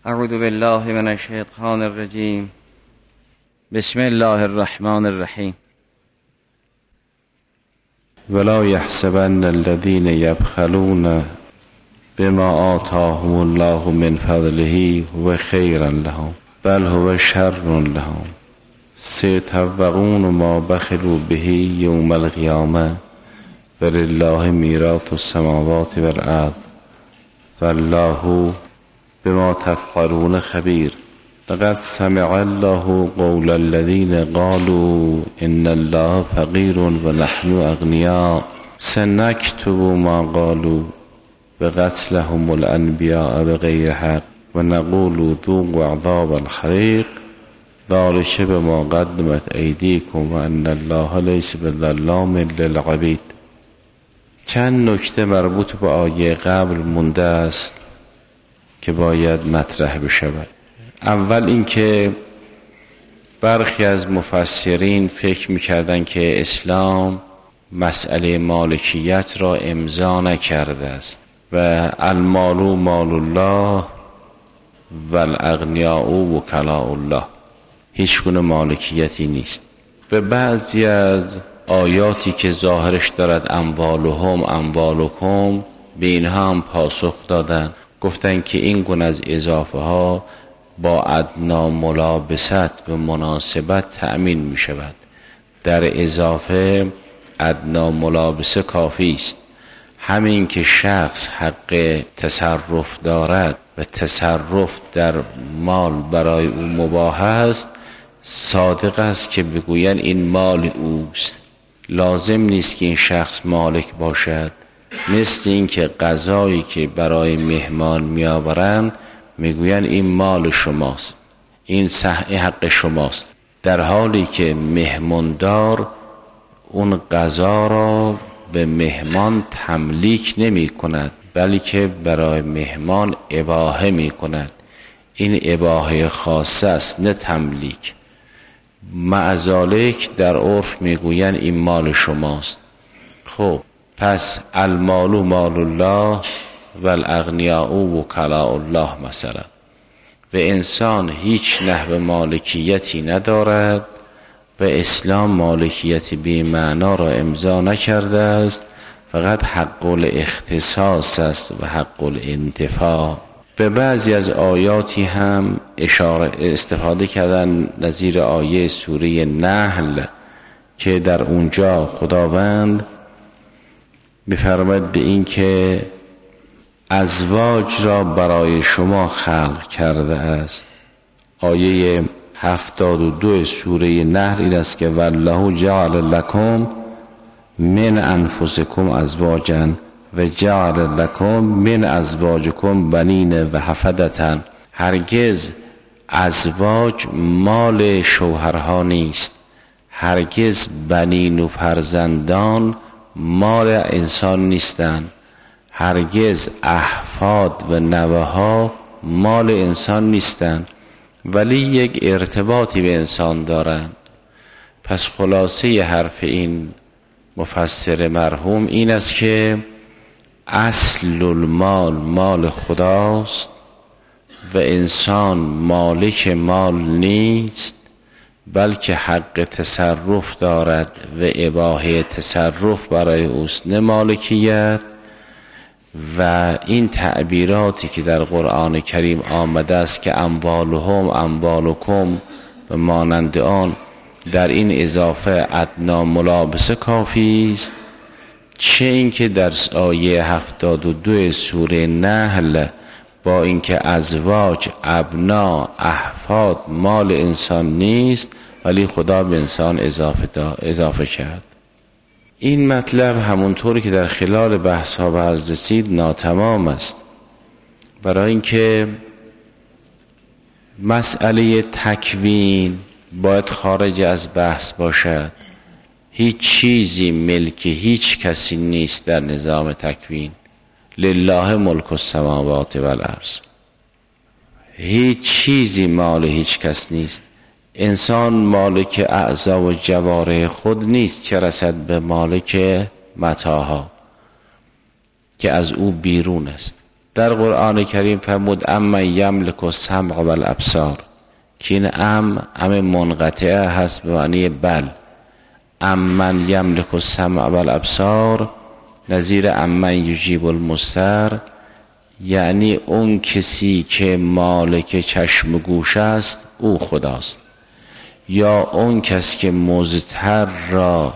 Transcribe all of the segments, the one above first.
اعوذ بالله من الشیطان الرجیم. بسم الله الرحمن الرحیم. ولا يحسبن الذين يبخلون بما آتاهم الله من فضله هو خيرا لهم بل هو شر لهم سيطوقون ما بخلوا به يوم القيامة ولله ميراث السماوات والأرض والله بما تفعلون خبير. لقد سمع الله قول الذين قالوا إن الله فقير ونحن أغنياء سنكتب ما قالوا وقتلهم الأنبياء بغير حق ونقول ذوقوا عذاب الحريق ذلك بما قدمت أيديكم وأن الله ليس بظلام للعبيد. چند نکته مربوط به آیه قبل مونده است که باید مطرح بشود. اول اینکه برخی از مفسرین فکر می‌کردن که اسلام مسئله مالکیت را امضا نکرده است و المال مال الله و الاغنیاء وکلاء الله، هیچ گونه مالکیتی نیست. به بعضی از آیاتی که ظاهرش دارد اموالهم اموالکم، به اینها هم پاسخ دادن، گفتن که این گونه از اضافه ها با ادنا ملابست به مناسبت تأمین می شود. در اضافه ادنا ملابسه کافی است. همین که شخص حق تصرف دارد و تصرف در مال برای او مباح است، صادق است که بگوین این مال اوست. لازم نیست که این شخص مالک باشد. مثل این که غذایی که برای مهمان میآورند میگوین این مال شماست، این حق شماست، در حالی که مهماندار اون غذا را به مهمان تملیک نمی کند، بلکه برای مهمان اباحه می کند. این اباحه خاصه است، نه تملیک. مع ذالک در عرف میگوین این مال شماست. خب پس المال مال الله و الاغنیاء وکلاء الله مثلا، و انسان هیچ نحو مالکیتی ندارد و اسلام مالکیت بی معنا را امضا نکرده است، فقط حق الاختصاص است و حق الانتفاع. به بعضی از آیاتی هم استفاده کردن، نظیر آیه سوره نحل که در اونجا خداوند می‌فرماید به این که ازواج را برای شما خلق کرده است. آیه 72 سوره نحل این است که والله جعل لکم من انفسکم ازواجا و جعل لکم من ازواجکم بنین و حفدة. هرگز ازواج مال شوهرها نیست، هرگز بنین و فرزندان مال انسان نیستند، هرگز احفاد و نوه‌ها مال انسان نیستند، ولی یک ارتباطی به انسان دارند. پس خلاصه حرف این مفسر مرحوم این است که اصل المال مال خداست و انسان مالک مال نیست، بلکه حق تصرف دارد و اباحه تصرف برای اوست، نه مالکیت. و این تعبیراتی که در قرآن کریم آمده است که اموالهم اموالکم و مانند آن، در این اضافه ادنا ملابسه کافی است. چه اینکه در آیه 72 سوره نحل با اینکه ازواج ابنا احفاد مال انسان نیست، ولی خدا به انسان اضافه کرد. این مطلب همونطوری که در خلال بحث ها به عرض رسید ناتمام است، برای اینکه مسئله تکوین باید خارج از بحث باشد. هیچ چیزی ملک هیچ کسی نیست در نظام تکوین. لله ملک السماوات و الارض. هیچ چیزی مال هیچ کس نیست. انسان مالک اعضا و جوارح خود نیست، چه رسد به مالک متاعها که از او بیرون است. در قرآن کریم فرمود امن یملک السمع والابصار، که این ام منقطعه هست به معنی بل. امن یملک السمع والابصار نظیر امن یجیب المضطر، یعنی اون کسی که مالک چشم و گوش است او خداست، یا اون کس که مضطر را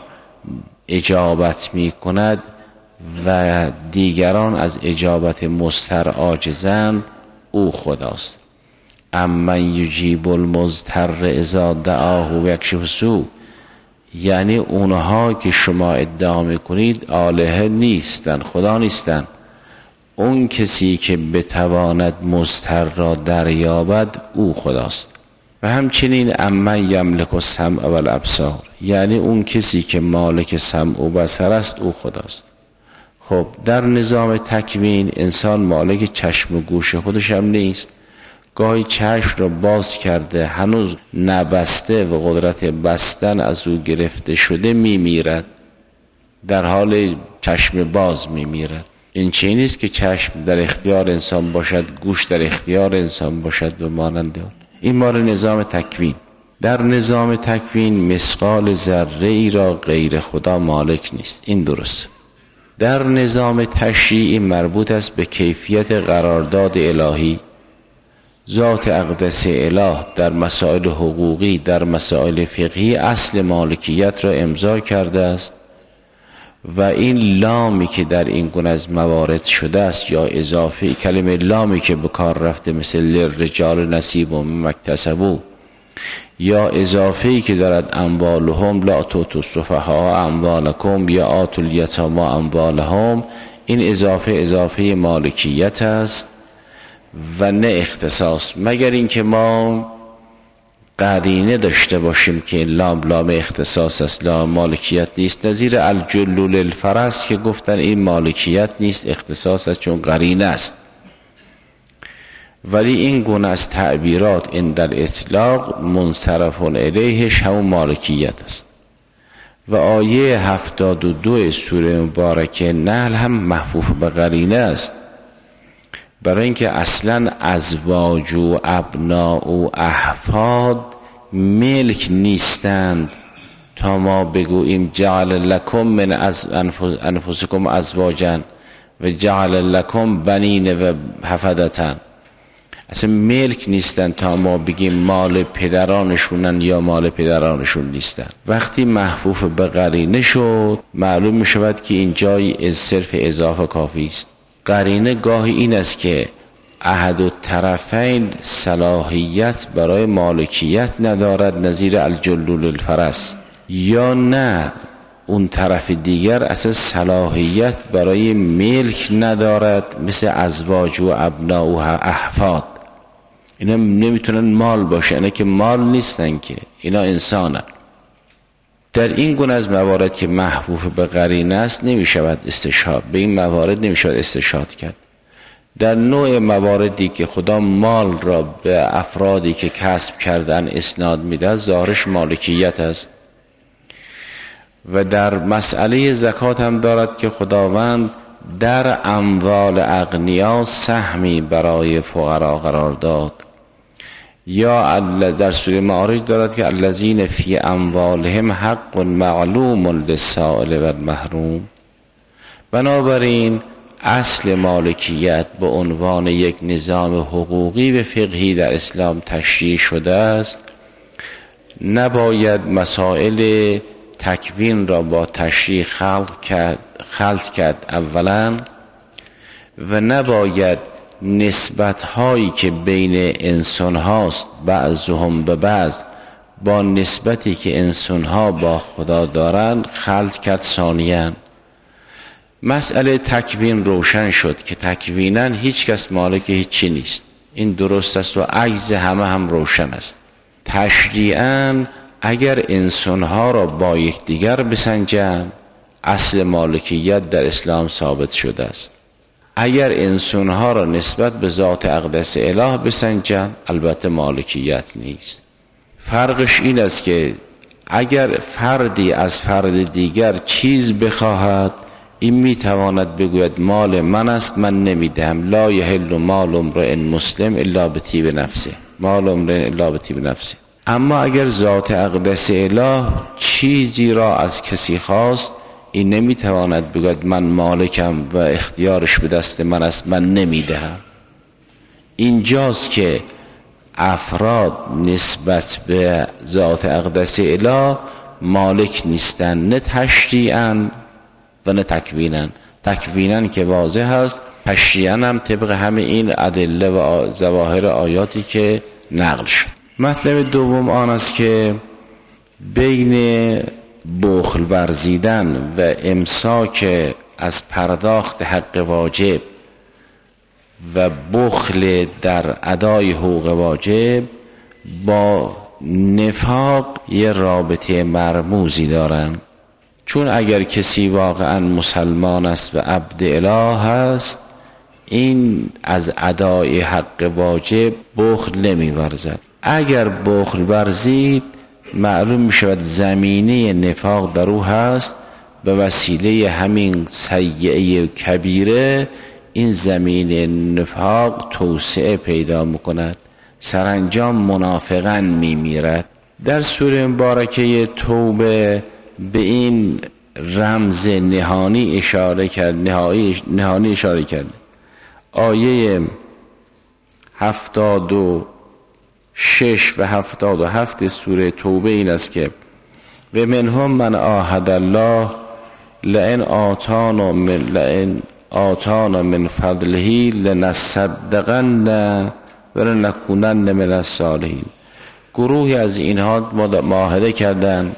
اجابت می کند و دیگران از اجابت مضطر عاجزند او خداست. امن یجیب المضطر اذا دعاه و یکشف السوء، یعنی اونها که شما ادعا میکنید آلهه نیستن، خدا نیستن، اون کسی که بتواند مضطر را دریابد او خداست. و همچنین امن یملک السمع والابصار، یعنی اون کسی که مالک سمع و بصر است او خداست. خب در نظام تکوین انسان مالک چشم و گوش خودش هم نیست، گاهی چشم را باز کرده هنوز نبسته و قدرت بستن از او گرفته شده میمیرد، در حال چشم باز میمیرد. این چیزی نیست که چشم در اختیار انسان باشد، گوش در اختیار انسان باشد و مانند آن. این مال نظام تکوین. در نظام تکوین مثقال ذره ای را غیر خدا مالک نیست، این درست. در نظام تشریعی مربوط است به کیفیت قرارداد الهی. ذات اقدس اله در مسائل حقوقی، در مسائل فقهی اصل مالکیت را امضا کرده است و این لامی که در این گونه از موارد شده است یا اضافه کلمه لامی که به کار رفته مثل للرجال نصیب مما اکتسبوا، یا اضافه‌ای که دارد اموالهم لا تؤتوا السفهاء اموالکم یا آتوا الیتامی اموالهم، این اضافه مالکیت است و نه اختصاص، مگر اینکه ما قرینه داشته باشیم که لام اختصاص است، لام مالکیت نیست. نظیر الجلول الفرس که گفتن این مالکیت نیست اختصاص است چون قرینه است. ولی این گونه از تعبیرات عند الاطلاق منصرف الیهش همون مالکیت است. و آیه 72 سوره مبارکه نحل هم محفوف به قرینه است، برای اینکه اصلا ازواج و ابناء و احفاد ملک نیستند تا ما بگوییم جعل لکم من از انفسکم ازواجا و جعل لکم بنین و حفدتن. اصلا ملک نیستن تا ما بگیم مال پدرانشونن یا مال پدرانشون نیستن. وقتی محفوف به قرینه شد معلوم می شود که این جای از صرف اضافه کافی است. قرینه گاهی این است که احد الطرفین صلاحیت برای مالکیت ندارد نظیر الجلول الفرس، یا نه اون طرف دیگر اصلا صلاحیت برای ملک ندارد مثل ازواج و ابناء و احفاد. اینا نمیتونن مال باشه، اینا که مال نیستن، که اینا انسانن. در این گونه از موارد که محفوف به قرینه است نمیشود استشهاد، به این موارد نمیشود استشهاد کرد. در نوع مواردی که خدا مال را به افرادی که کسب کردن اسناد میده ظاهرش مالکیت است. و در مسئله زکات هم دارد که خداوند در اموال اغنیا سهمی برای فقرا قرار داد، یا در سوره معارج دارد که الذین فی اموالهم حق معلوم للسائل و المحروم. بنابراین اصل مالکیت به عنوان یک نظام حقوقی و فقهی در اسلام تشریع شده است. نباید مسائل تکوین را با تشریع خلط کرد اولا، و نباید نسبت هایی که بین انسان هاست بعضهم به بعض با نسبتی که انسان ها با خدا دارند خلط کرد ثانیاً. مسئله تکوین روشن شد که تکویناً هیچ کس مالک هیچی نیست، این درست است و عجز همه هم روشن است. تشریعاً اگر انسانها را با یکدیگر بسنجند اصل مالکیت در اسلام ثابت شده است. اگر انسانها را نسبت به ذات اقدس اله بسنجند البته مالکیت نیست. فرقش این است که اگر فردی از فرد دیگر چیز بخواهد این میتواند بگوید مال من است، من نمیدهم. لا یحل مال امرئ مسلم الا بطیب نفسه، مال امرئ الا بطیب نفسه. اما اگر ذات اقدس اله چیزی را از کسی خواست، این نمیتواند بگوید من مالکم و اختیارش به دست من است، من نمیدهم. اینجاست که افراد نسبت به ذات اقدس اله مالک نیستند، نه تشریعاً و نه تکویناً. تکویناً که واضح است، تشریعاً هم طبق همه این ادله و ظواهر آیاتی که نقل شد. مطلب دوم آن است که بین بخل ورزیدن و امساک از پرداخت حق واجب و بخل در ادای حقوق واجب با نفاق یه رابطه مرموزی دارن. چون اگر کسی واقعا مسلمان است و عبد اله است، این از ادای حق واجب بخل نمی ورزد. اگر بخل ورزید، معلوم می شود زمینه نفاق در او هست، به وسیله همین سیئه کبیره این زمینه نفاق توسعه پیدا می کند، سرانجام منافقاً می میرد. در سوره مبارکه توبه به این رمز نهانی اشاره کرد، نهانی اشاره کرد. آیه 76 و 77 سوره توبه این است که و منهم من عاهد الله لئن آتانا من فضله لنصدقن و لنکونن من الصالحین. گروهی از اینها معاهده کردند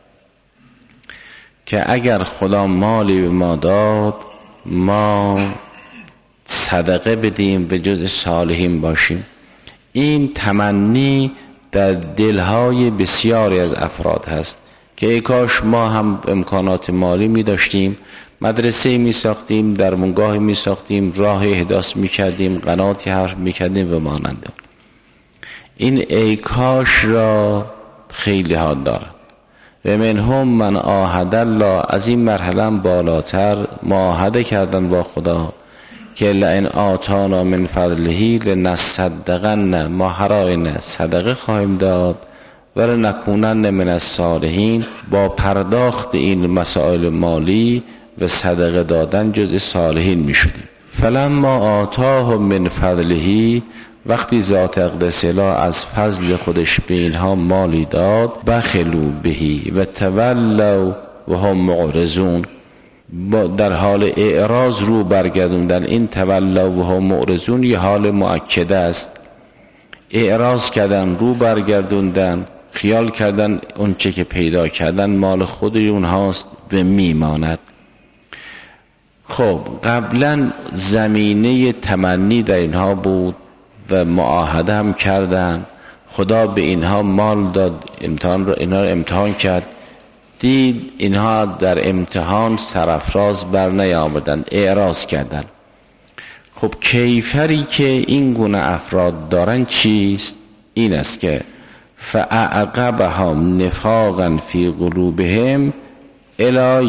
که اگر خدا مالی به ما داد، ما صدقه بدیم، به جز صالحین باشیم. این تمنی در دلهای بسیاری از افراد هست که ای کاش ما هم امکانات مالی می داشتیم، مدرسه می ساختیم، درمانگاه می ساختیم، راه احداث می کردیم، قناتی حفر می کردیم و مانند. این ای کاش را خیلی ها داره. و منهم من عاهد الله، از این مرحله بالاتر معاهده کردن با خدا که لئن آتانا من فضله لنصدقن، ما هر صدقه خواهیم داد و لنکونن من الصالحین، با پرداخت این مسائل مالی و صدقه دادن جز صالحین می شدیم. فلما آتاهم من فضله، وقتی ذات اقدس اله از فضل خودش به اینها مالی داد، بخلوا بهی و تولوا و هم معرضون، در حال اعراض رو برگردوندن. این تولوا و هم معرضون یه حال مؤکده است. اعراض کردن، رو برگردوندن، خیال کردن اون چه که پیدا کردن مال خود اونهاست و میماند. خب قبلا زمینه تمنی در اینها بود و معاهده هم کردن، خدا به اینها مال داد، اینها رو امتحان کرد، دید اینها در امتحان سرافراز بر نیامدند، اعراض کردند. خب کیفری که این گونه افراد دارن چیست؟ این است که فاعقبهم نفاقا فی قلوبهم الی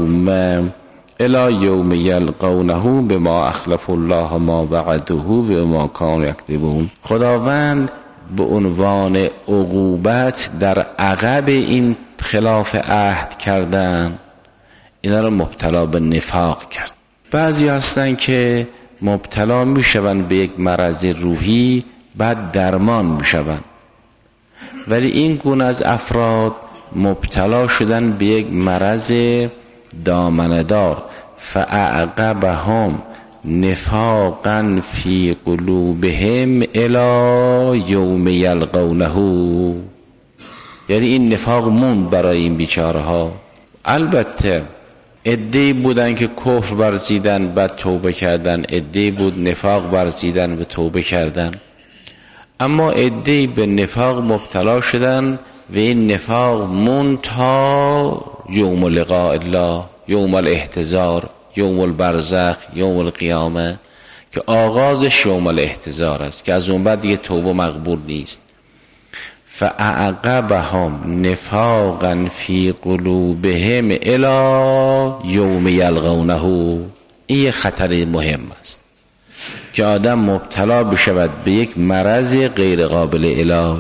یوم یلقونه بما اخلف الله ما وعده بما كانوا یکذبون. خداوند به عنوان عقوبت در عقب این خلاف عهد کردن، اینا رو مبتلا به نفاق کرد. بعضی هستن که مبتلا میشون به یک مرض روحی، بعد درمان میشون، ولی این گونه از افراد مبتلا شدن به یک مرض دامنه‌دار. فاعقبهم نفاقا فی قلوبهم الی یوم یلقونه، یعنی این نفاق موند برای این بیچاره ها. البته عده‌ای بودن که کفر ورزیدن بعد توبه کردن، عده‌ای بود نفاق ورزیدن و توبه کردن، اما عده‌ای به نفاق مبتلا شدن و این نفاق موند تا یوم لقاء الله، یوم الاحتضار، یوم البرزخ، یوم القیامه، که آغازش یوم الاحتضار است که از اون بعد دیگه توبه مقبول نیست. فاعقبهم نفاقا فی قلوبهم الی یوم یلقونه. این یه خطر مهم است که آدم مبتلا بشود به یک مرض غیر قابل علاج،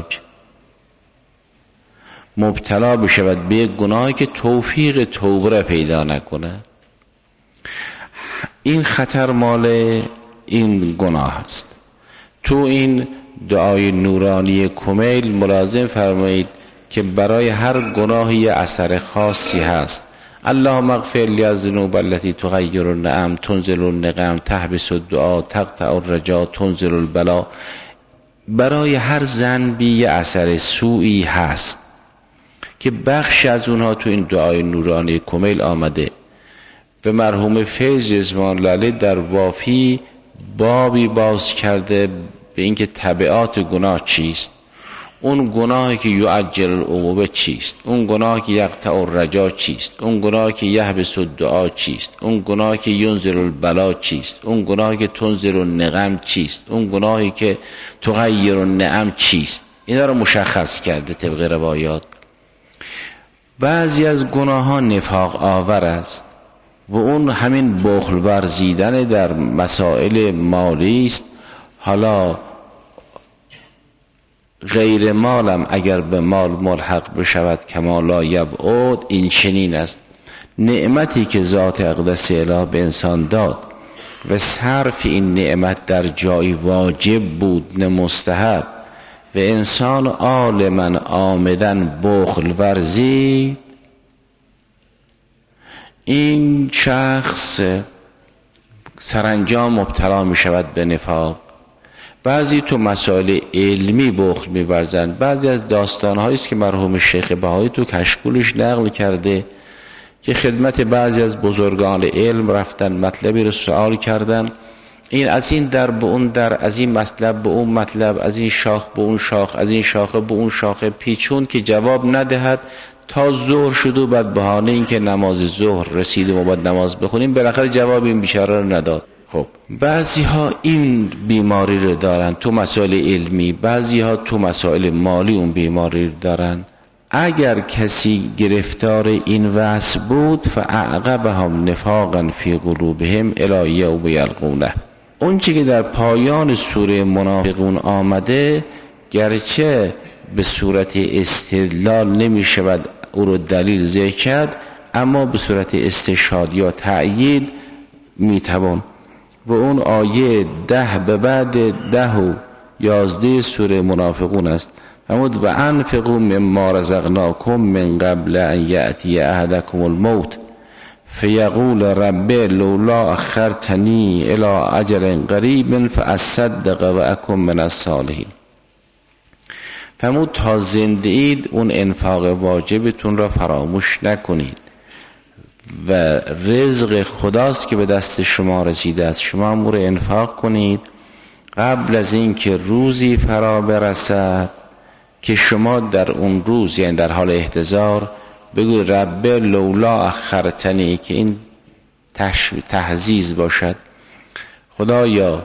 مبتلا بشود به یک گناهی که توفیق توبه را پیدا نکنه. این خطر مال این گناه است. تو این دعای نورانی کمیل ملازم فرمایید که برای هر گناهی یه اثر خاصی هست. اللهم اغفر لی الذنوب التي تغیر النعم تنزل النقم تحبس الدعا تقطع الرجا تنزل البلا. برای هر ذنبی یه اثر سوئی هست که بخش از اونها تو این دعای نورانی کمیل آمده. و مرحوم فیض رضوان الله علیه در وافی بابی باز کرده به اینکه تبعات گناه چیست، اون گناهی که یعجل العقوبه چیست، اون گناهی که یقطع الرجا چیست، اون گناهی که یحبس الدعا چیست، اون گناهی که ینزل البلا چیست، اون گناهی که تنزل النقم چیست، اون گناهی که تغیر النعم چیست. اینا رو مشخص کرده طبق روایات. بعضی از گناهان نفاق آور است و اون همین بخل ورزیدن در مسائل مالی است. حالا غیر مالم اگر به مال ملحق بشود کما لا یبعد، این چنین است. نعمتی که ذات اقدس الهی به انسان داد و صرف این نعمت در جای واجب بود نه مستحب و انسان عالما آمدن بخل ورزی، این شخص سرانجام مبتلا می شود به نفاق. بعضی تو مسائل علمی بخل می ورزند. بعضی از داستان‌هایی است که مرحوم شیخ بهایی تو کشکولش نقل کرده که خدمت بعضی از بزرگان علم رفتن، مطلبی رو سوال کردن، این از این در به اون در، از این مطلب به اون مطلب، از این شاخ به اون شاخ، از این شاخه به اون شاخه پیچون که جواب ندهد تا ظهر شد و بعد بهانه این که نماز ظهر رسید و ما باید نماز بخونیم، بالاخره جواب این بیچاره رو نداد. خب بعضی ها این بیماری رو دارن تو مسائل علمی، بعضی ها تو مسائل مالی اون بیماری رو دارن. اگر کسی گرفتار این وصف بود فاعقبهم نفاقا فی قلوبهم الی یوم یلقونه. اون چی که در پایان سوره منافقون آمده گرچه به صورت استدلال نمی شود او رو دلیل ذکر کرد، اما به صورت استشهاد یا تأیید می توان. و اون آیه 10 به بعد 10 و 11 سوره منافقون است. فرمود و انفقوا مما رزقناکم من قبل ان یأتی احدکم الموت فیقول رب لولا اخرتنی الی اجل قریب فاصدق و اکن من الصالحین. فرمود تا زنده اید اون انفاق واجبتون را فراموش نکنید و رزق خداست که به دست شما رسیده است، شما امور انفاق کنید قبل از این که روزی فرا برسد که شما در اون روز، یعنی در حال احتضار، بگوید رب لولا اخرتنی، که این تحزیز باشد، خدایا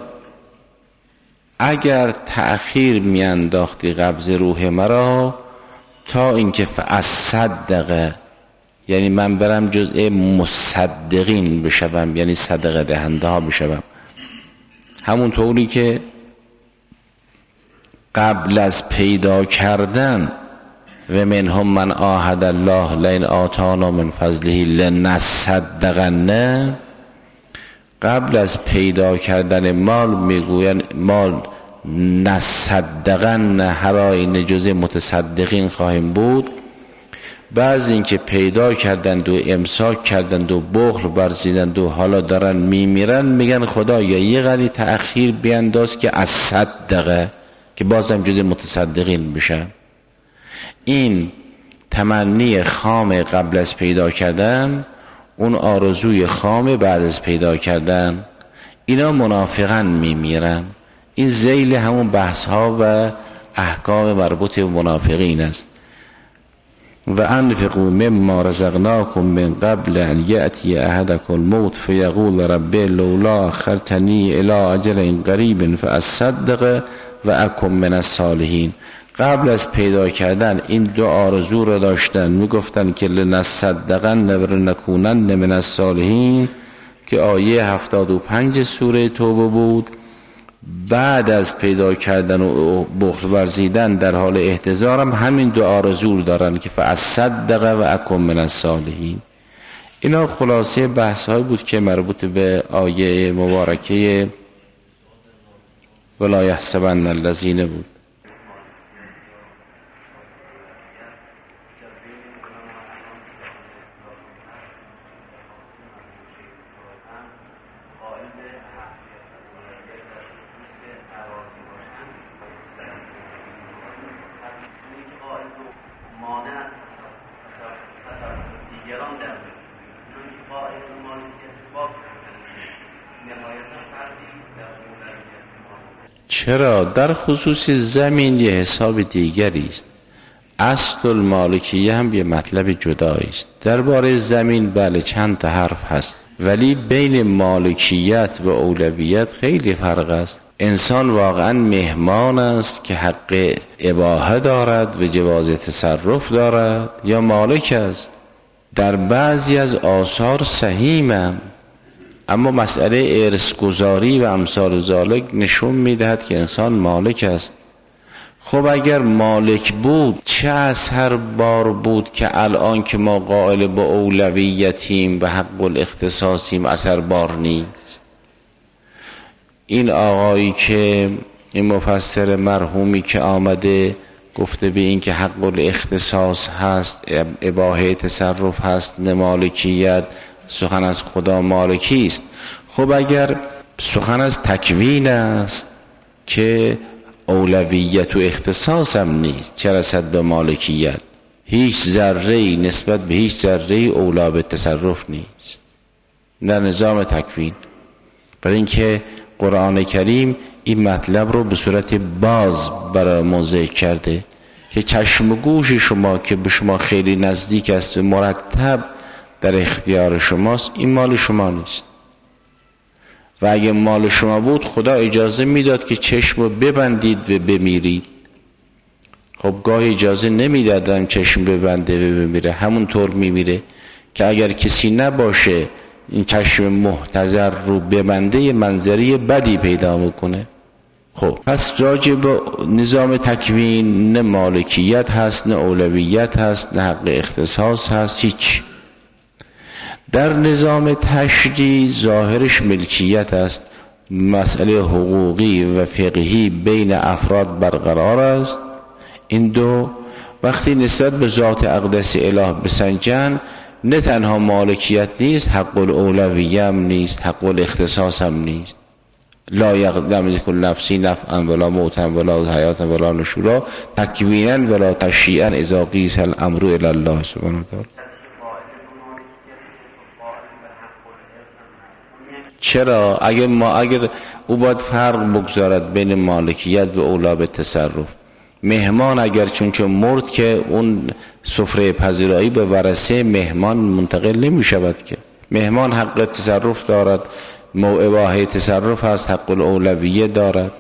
اگر تأخیر میانداختی قبض روح مرا تا اینکه فاصدق، یعنی من برم جزء مصدقین بشوم، یعنی صدقه دهنده ها بشوم. همون طوری که قبل از پیدا کردن و منهم من عاهد الله لئن آتانا من فضله لنصدقن، قبل از پیدا کردن مال میگوین مال نصدقن، هرای جزء متصدقین خواهیم بود. بعض این که پیدا کردند و امساک کردند و بخل ورزیدند و حالا دارن میمیرن، میگن خدا یا یه قدری تأخیر بینداز که از صدقه، که بازم جزء متصدقین بشن. این تمنی خام قبل از پیدا کردن، اون آرزوی خام بعد از پیدا کردن، اینا منافقن میمیرن. این ذیل همون بحث ها و احکام مربوط به منافقین است. و انفقوا مما رزقناکم من قبل ان یأتی احدکم الموت فیقول رب لولا اخرتنی الی اجل قریب فاصدق و اکن من الصالحین. قبل از پیدا کردن این دو آرزو رو داشتن، میگفتن که لنصدقن و لنکونن من الصالحین که آیه 75 سوره توبه بود. بعد از پیدا کردن و بخل ورزیدن در حال احتضار هم همین دو آرزو دارن که فاصدق و اکن من الصالحین. اینا خلاصه بحث های بود که مربوط به آیه مبارکه ولا یحسبن الذین بود. چرا؟ در خصوص زمین یه حساب دیگری است. اصل المالکیه هم یه مطلب جدایی است. درباره زمین بله چند تا حرف هست، ولی بین مالکیت و اولویت خیلی فرق است. انسان واقعا مهمان است که حق اباحه دارد و جواز تصرف دارد یا مالک است؟ در بعضی از آثار سهیمم، اما مسئله ارث‌گذاری و امثال ذالک نشون میدهد که انسان مالک است. خب اگر مالک بود چه اثر بار بود که الان که ما قائل به اولویتیم و حق الاختصاصیم اثر بار نیست؟ این آقایی که این مفسر مرحومی که آمده گفته به این که حق الاختصاص هست، اباحه تصرف هست، نه مالکیت، سخن از خدا مالکی است. خب اگر سخن از تکوین است که اولویت و اختصاص هم نیست، چه رسد به مالکیت؟ هیچ ذره‌ای نسبت به هیچ ذره‌ای اولا به تصرف نیست در نظام تکوین. برای اینکه قرآن کریم این مطلب رو به صورت باز برای ما ذکر کرده که چشم و گوش شما که به شما خیلی نزدیک است و مرتب در اختیار شماست، این مال شما نیست. و اگه مال شما بود خدا اجازه میداد که چشم رو ببندید و بمیرید. خب گاهی اجازه نمیدادن چشم ببنده و بمیره، همونطور میمیره که اگر کسی نباشه این چشم محتضر رو ببنده یه منظری بدی پیدا میکنه. خب پس راجع به نظام تکوین نه مالکیت هست، نه اولویت هست، نه حق اختصاص هست، هیچ. در نظام تشریع ظاهرش ملکیت است، مسئله حقوقی و فقهی بین افراد برقرار است. این دو وقتی نسبت به ذات اقدس اله بسنجن، نه تنها مالکیت نیست، حق الاولویه هم نیست، حق الاختصاص هم نیست. لا یقدم کل نفسی نفعا ولا موتا ولا حیاتا ولا نشورا تکوینا ولا تشریعا اذا قیس الامر الی الله سبحانه و تعالی. چرا؟ اگر او باید فرق بگذارد بین مالکیت و اولا به تصرف. مهمان اگر چون مرد که اون سفره پذیرایی به ورثه مهمان منتقل نمی شود که مهمان حق تصرف دارد، اباحه تصرف هست، حق الاولویه دارد.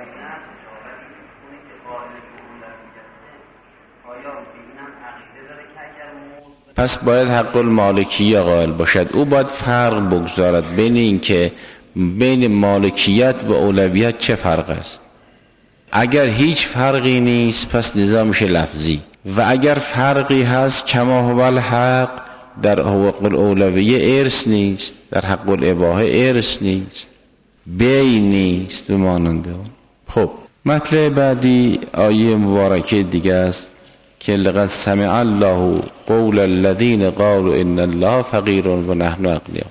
پس باید حق المالکیه قائل باشد. او باید فرق بگذارد بین این که بین مالکیت و اولویت چه فرق است. اگر هیچ فرقی نیست پس نظامش لفظی، و اگر فرقی هست کما هو الحق، در حق الاولویه ارث نیست، در حق الاباحه ارث نیست، بی نیست به ماننده. خب مطلب بعدی آیه مبارکه دیگه است که لقد سمع الله قول الذين قالوا ان الله فقیر و نحن اغنیا.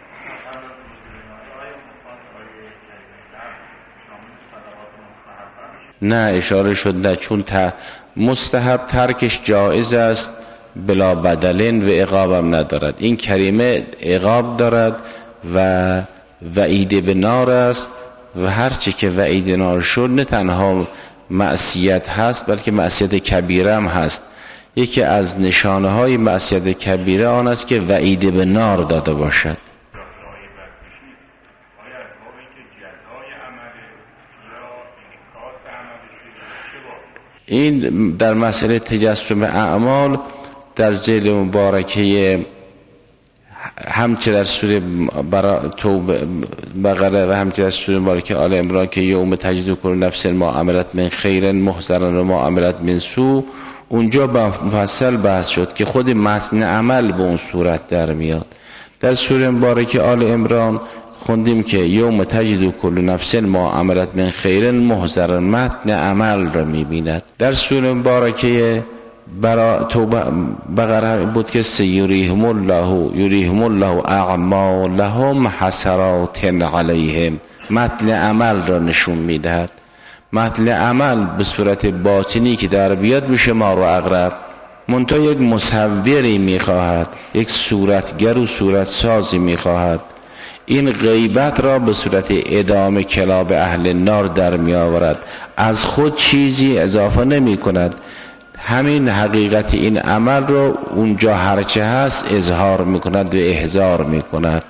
نه اشاره شد نه، چون مستحب ترکش جایز است بلا بدلن و عقابم ندارد. این کریمه عقاب دارد و وعید به نار است و هرچی که وعید نار شد نه تنها معصیت هست بلکه معصیت کبیره هم هست. یکی از نشانه های معصیت کبیره آن است که وعید به نار داده باشد. این در مسئله تجسم اعمال در جلد مبارکه همچه در سوره بقره و همچه در سوره مبارکه آل عمران که یوم تجد کل نفس ما عملت من خیر محضرا و ما عملت من سوء، اونجا مفصل بحث شد که خود متن عمل به اون صورت در میاد. در سوره مبارکه آل عمران خوندیم که یوم تجد کل نفس ما عملت من خیر محضرا، متن عمل را میبیند. در سوره مبارکه بقره بود که سیریهم الله اعمالهم حسرات علیهم، متن عمل را نشون میدهد. متن عمل به صورت باطنی که در بیاد میشه ما رو اقرب، منتها یک مصوری میخواهد، یک صورتگر و صورت سازی میخواهد. این غیبت را به صورت ادامه کلاب اهل نار در می آورد، از خود چیزی اضافه نمی کند، همین حقیقت این عمل را اونجا هرچه هست اظهار می کند و احضار می کند.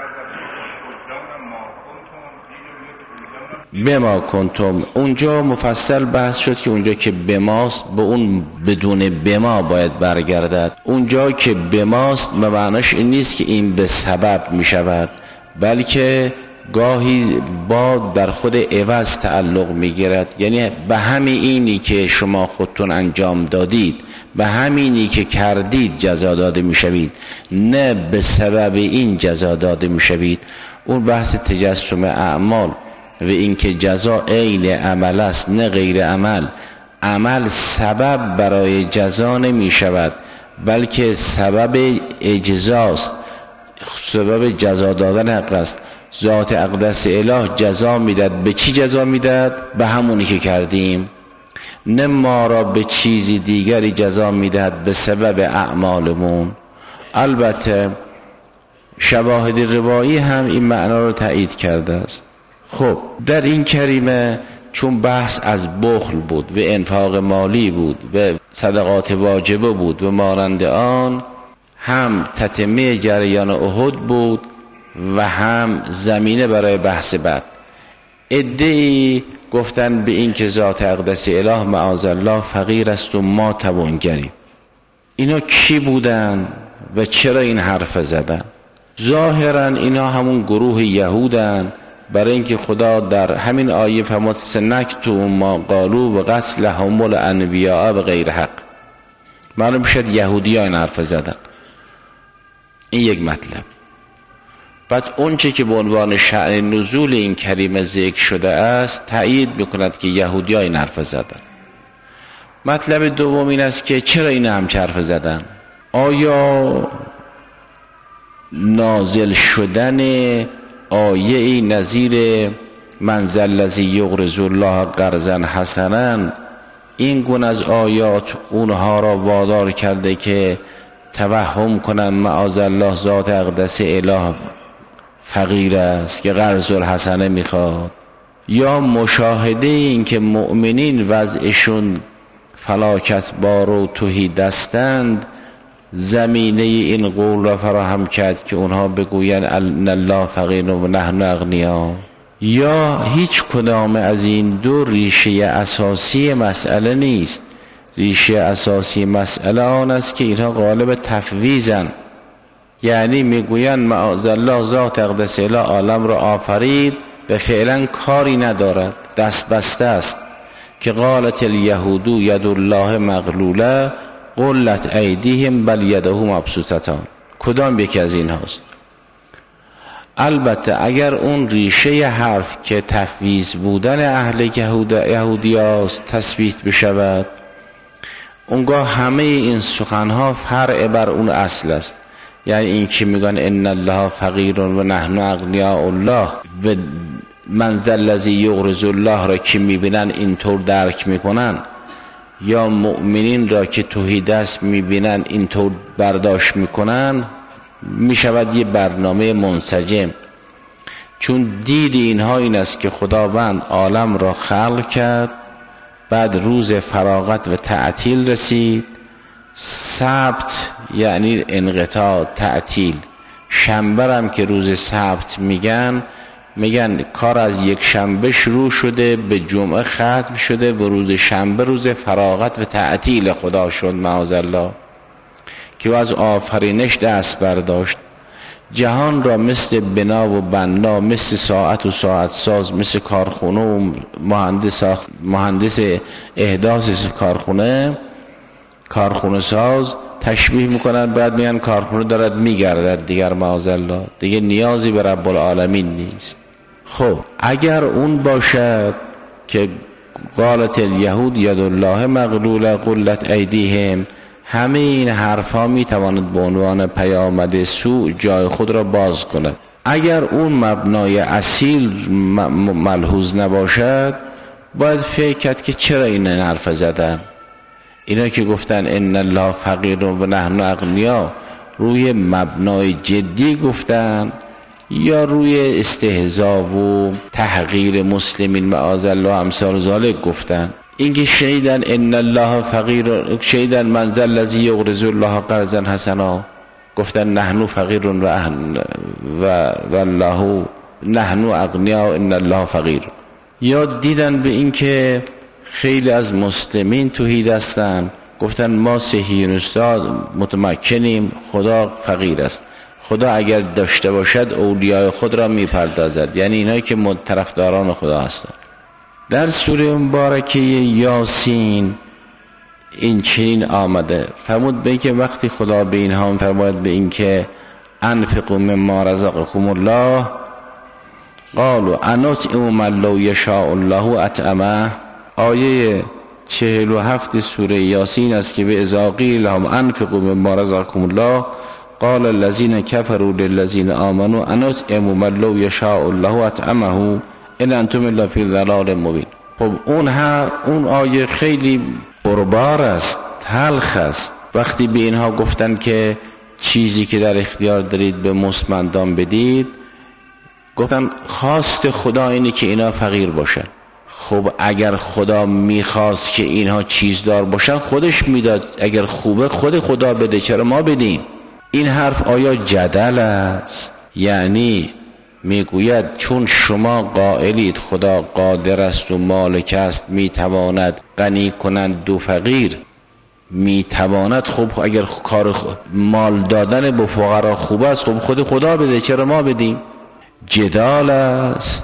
بما کنتم، اونجا مفصل بحث شد که اونجا که بماست به اون بدون بما باید برگردد. اونجا که بماست به معناش این نیست که این به سبب می شود، بلکه گاهی با در خود عوض تعلق می گیرد، یعنی به همین اینی که شما خودتون انجام دادید، به همینی که کردید جزا داده می شوید، نه به سبب این جزا داده می شوید. اون بحث تجسم اعمال و این که جزا عین عمل است نه غیر عمل. عمل سبب برای جزا نمی شود، بلکه سبب اجزاست، سبب جزا دادن حق است. ذات اقدس اله جزا میداد. به چی جزا میداد؟ به همونی که کردیم، نه ما را به چیزی دیگری جزا میداد به سبب اعمالمون. البته شواهد روایی هم این معنا رو تایید کرده است. خب در این کریمه چون بحث از بخل بود و انفاق مالی بود و صدقات واجبه بود و مانند آن، هم تتمه جریان احد بود و هم زمینه برای بحث بعد. عده‌ای گفتن به این که ذات اقدس اله معاذالله فقیر است و ما توانگریم. اینا کی بودن و چرا این حرف زدن؟ ظاهرا اینا همون گروه یهودن، برای اینکه خدا در همین آیه فرمود سنکتو ما قالو و قتلهم الانبیاء بغیر حق. معلوم شد یهودی‌ها این حرف زدن. این یک مطلب. بعد اونچه که به عنوان شأن نزول این کریمه ذکر شده است تایید میکند که یهودی‌ها این حرف زدن. مطلب دوم این است که چرا این هم حرف زدن؟ آیا نازل شدن آیه نظیر من ذا الذی یقرض الله قرضا حسنا، این گونه از آیات اونها را وادار کرده که توهم کنن معاذالله ذات اقدس اله فقیر است که قرض الحسنه میخواد؟ یا مشاهده این که مؤمنین وضعشون فلاکت بار و تهی دستند زمینه این قول را فراهم کرد که اونها بگوین ان الله فقیر و نحن اغنیا؟ یا هیچ کدام از این دو ریشه اساسی مسئله نیست. ریشه اساسی مسئله آن است که اینها غالب تفویضن، یعنی میگوین معاذالله ذات اقدس اله عالم را آفرید و فعلا کاری ندارد، دست بسته است، که قالت الیهود ید الله مغلوله غلت ایدیهم بل یده مبسوطتان. کدام یکی از این هاست؟ البته اگر اون ریشه حرف که تفویض بودن اهل یهودی هاست تثبیت بشود، اونگاه همه این سخنها فرع بر اون اصل است. یعنی این که میگن ان الله فقیر و نحن اغنیاء الله و من ذا الذی یقرض الله را که میبینن اینطور درک میکنن، یا مؤمنین را که تهی دست میبینن اینطور برداشت میکنن، میشود یه برنامه منسجم. چون دید اینها این است که خداوند عالم را خلق کرد، بعد روز فراغت و تعطیل رسید، سبت یعنی انقطاع تعطیل، شنبه هم که روز سبت میگن میگن کار از یک شنبه شروع شده به جمعه ختم شده و روز شنبه روز فراغت و تعطیل خدا شد معاذالله، که از آفرینش دست برداشت، جهان را مثل بنا و بنا، مثل ساعت و ساعت ساز، مثل کارخونه و مهندس احداث کارخونه ساز تشبیه میکنن، بعد میگن کارخونه دارد میگردد دیگر معاذالله، دیگه نیازی به رب العالمین نیست. خب اگر اون باشد که قالت الیهود ید الله مغلوله غلت ایدیهم، همه این حرفا میتواند به عنوان پیامد سوء جای خود را باز کند. اگر اون مبنای اصیل ملحوظ نباشد، باید فکر کرد که چرا این حرف زدن. اینا که گفتن ان الله فقیر و نحن اغنیا، روی مبنای جدی گفتن یا روی استهزاء و تحقیر مسلمین معاذالله امثال ذالک گفتن؟ اینکه شهیدن ان الله فقیر، شهیدن من ذا الذی یقرض الله قرضا حسنا، گفتن نحن فقیر و الله نحن اغنیا ان الله فقیر. یاد دیدن به اینکه خیلی از مسلمین توحید هستن، گفتن ما صهیونیست‌ها متمکنیم، خدا فقیر است، خدا اگر داشته باشد اولیای خود را میپردازد، یعنی اینایی که طرفداران خدا هستند. در سوره مبارکه یاسین این چنین آمده، فرمود به اینکه وقتی خدا به اینها فرماید به اینکه انفقوا مما رزقکم الله قالوا انطعم من لو یشاء الله اطعمه، آیه 47 سوره یاسین است که به اذا قیل لهم انفقوا مما رزقکم الله قال الذين كفروا للذين آمنوا انطعم من لو یشاء الله اطعمه ان انتم الا فی ضلال مبین. خب اون آیه خیلی پربار است، تلخ است. وقتی به اینها گفتن که چیزی که در اختیار دارید به مستمندان بدید، گفتن خواست خدا اینه که اینا فقیر باشن. خب اگر خدا میخواست که اینها چیزدار باشن خودش میداد، اگر خوبه خود خدا بده، چرا ما بدیم؟ این حرف آیا جدل است؟ یعنی میگوید چون شما قائلید خدا قادر است و مالک است، میتواند غنی کنند دو فقیر، میتواند، خب اگر کار مال دادن به فقرا خوب است، خب خود خدا بده، چرا ما بدیم؟ جدال است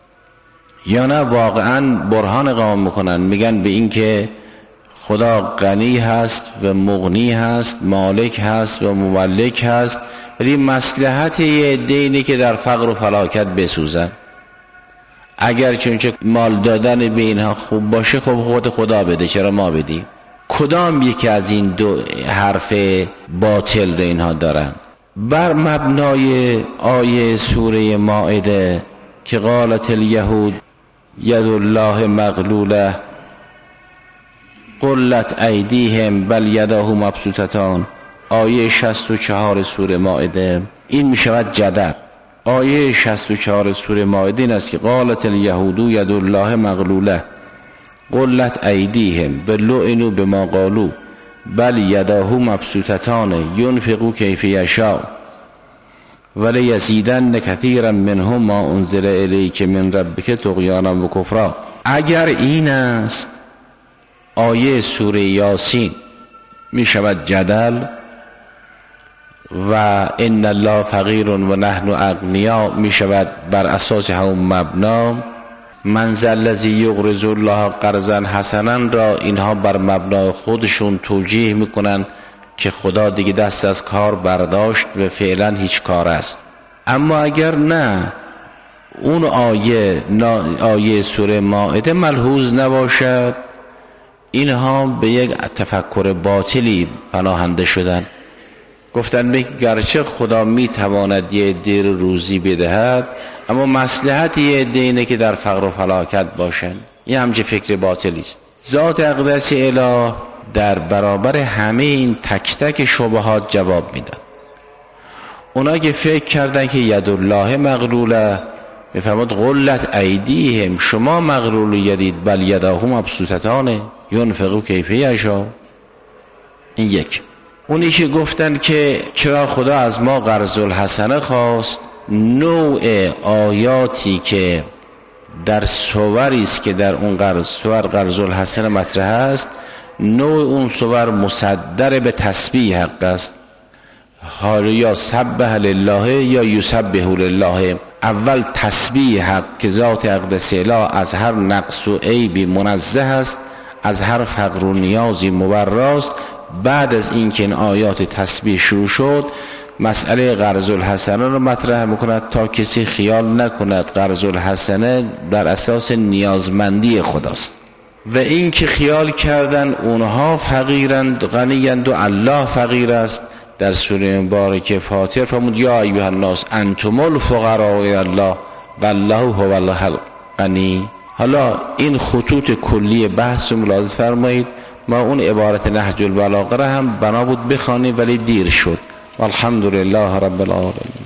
یا نه واقعا برهان اقامه میکنن، میگن به این که خدا غنی هست و مغنی هست، مالک هست و مملک هست، ولی مصلحت یه دینی که در فقر و فلاکت بسوزن. اگر چونچه مال دادن به اینها خوب باشه، خب خود خدا بده، چرا ما بدیم؟ کدام یکی از این دو حرف باطل رو اینها دارن؟ بر مبنای آیه سوره مائده که قالت الیهود ید الله مغلوله غلت ایدیهم بل یداه مبسوطتان، آیه 64 سوره مائده، این می شود جدل. آیه 64 سوره مائده این است که قالت الیهود ید الله مغلوله غلت ایدیهم و لعنوا بما قالوا بل یداه مبسوطتان ینفق کیف یشاء ولیزیدن کثیرا منهم ما انزل الیک من ربک طغیانا و کفرا. اگر این است آیه سوره یاسین، می شود جدل و ان الله فقیر و نحن اغنیا می شود بر اساس همون مبنا. من ذا الذی یقرض الله قرضا حسنا را اینها بر مبنای خودشون توجیه میکنن که خدا دیگه دست از کار برداشت و فعلا هیچ کار است. اما اگر نه اون آیه سوره مائده ملحوظ نباشد، اینها به یک تفکر باطلی پناهنده شدن. گفتن گرچه خدا میتواند یه عده روزی بدهد، اما مصلحت یه عده اینه که در فقر و فلاکت باشن. این همچه فکر باطلی است. ذات اقدس اله در برابر همه این تک تک شبهات جواب میدن. اونا که فکر کردن که ید الله مغلوله، میفرماد غلت ایدیهم، شما مغلول یدید بل یداه مبسوطتان ینفقوا کیف یشاء. این یک. اونی که گفتن که چرا خدا از ما قرض الحسنه خواست، نوع آیاتی که در صوری است که در اون صور قرض الحسنه مطرح است، نوع اون صور مصدر به تسبیح حق است. حالا یا سبح لله یا یسبح لله. اول تسبیح حق که ذات اقدس اله از هر نقص و عیبی منزه است، از هر فقر و نیازی مبراست. بعد از اینکه این آیات تسبیح شروع شد، مسئله قرض الحسنه رو مطرح میکند تا کسی خیال نکند قرض الحسنه بر اساس نیازمندی خداست و این که خیال کردن اونها فقیرند غنیند و الله فقیر است. در سوره مبارکه فاتر فرمود یا ایها الناس انتم الفقراء الی الله والله هو الغنی. حالا این خطوط کلی بحث رو ملاحظه فرمایید. ما اون عبارت نهج البلاغه را هم بنا بود بخوانیم ولی دیر شد. والحمد لله رب العالمین.